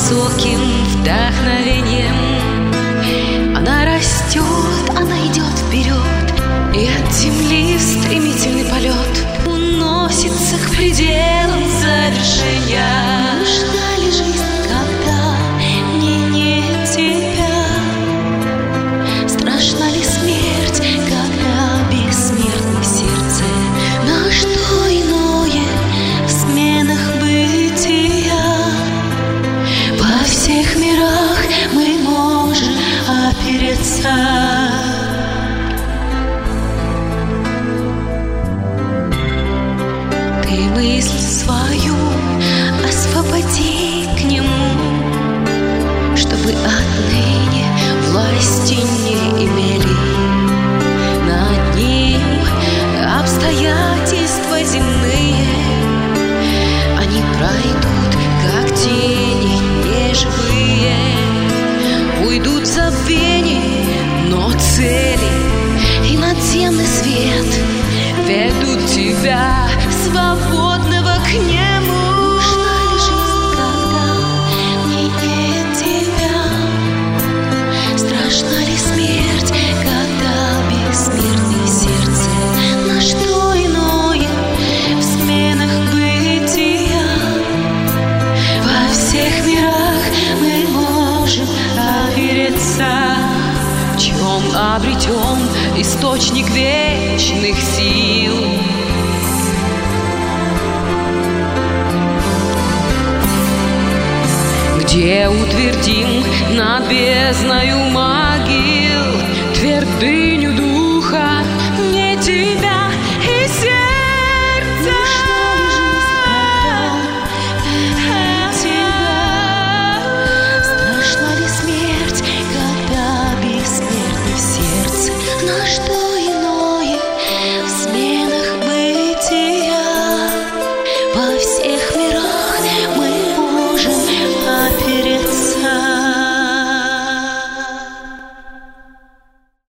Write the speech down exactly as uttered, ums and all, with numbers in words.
высоким вдохновением. Она растет, она идет вперед, и от земли в стремительный полет уносится к пределам завершения. Нужна ли жизнь, когда мне нет тебя? Страшна ли смерть, когда бессмертное сердце? На что иное в сменах бытия? Во всех мирах мы можем опереться. Ты мысль свою освободи к нему, чтобы отныне власти не имели над ним обстоятельства земные. Они пройдут, как тени неживые, уйдут в забвение, но цели и надземный свет ведут тебя, свободного, к нему. Нужна ли жизнь, когда мне нет тебя? Страшна ли смерть, когда бессмертное сердце? На что иное в сменах бытия? Во всех мирах мы можем опереться. В чем обретем источник вечных сил? Где утвердим над бездною могил твердыню душ?